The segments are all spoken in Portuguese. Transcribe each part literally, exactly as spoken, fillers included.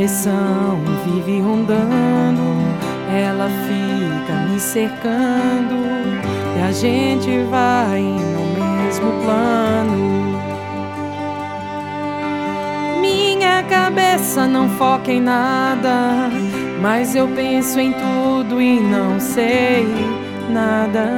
Depressão vive rondando, ela fica me cercando e a gente vai no mesmo plano. Minha cabeça não foca em nada, mas eu penso em tudo e não sei nada.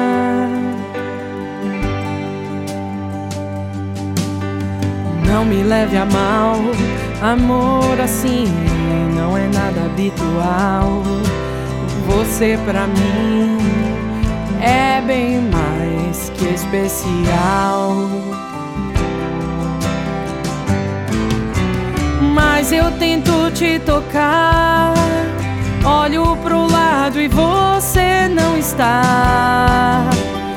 Não me leve a mal, amor assim não é nada habitual. Você pra mim é bem mais que especial. Mas eu tento te tocar, olho pro lado e você não está.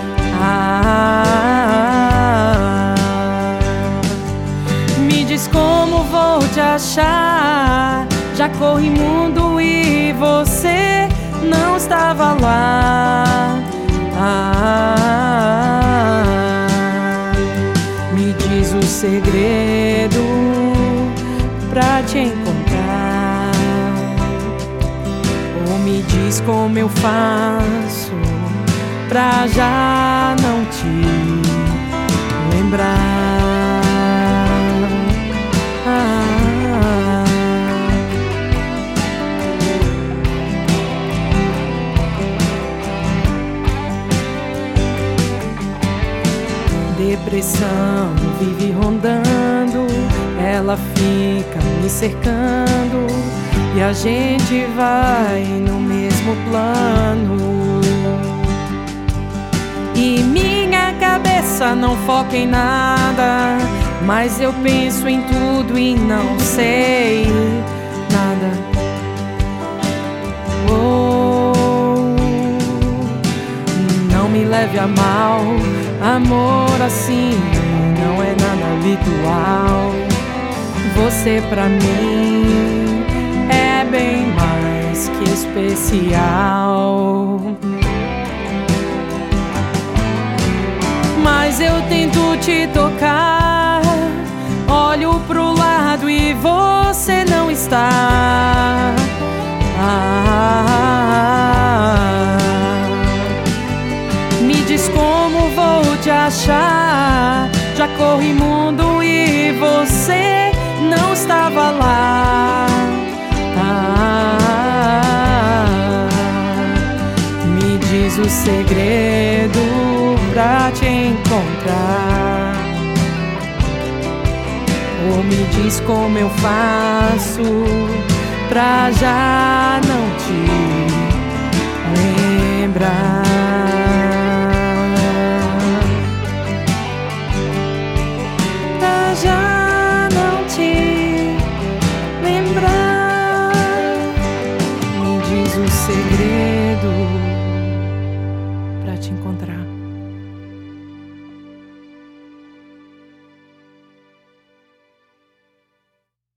Ah, me diz como vou te achar. Já corri mundo e você não estava lá. Ah, me diz o segredo pra te encontrar, ou me diz como eu faço pra já não te lembrar. Ah, depressão vive rondando, ela fica me cercando e a gente vai no mesmo plano. E minha cabeça não foca em nada, mas eu penso em tudo e não sei nada. Oh, não me leve a mal, amor assim não é nada habitual. Você pra mim é bem mais que especial. Mas eu tento te tocar, olho pro lado e você não está. Ah, me diz como vou te achar. Já corri mundo e você não estava lá. Ah, me diz o segredo pra te encontrar, ou me diz como eu faço pra já não te lembrar. Pra já não te lembrar. Me diz o segredo pra te encontrar.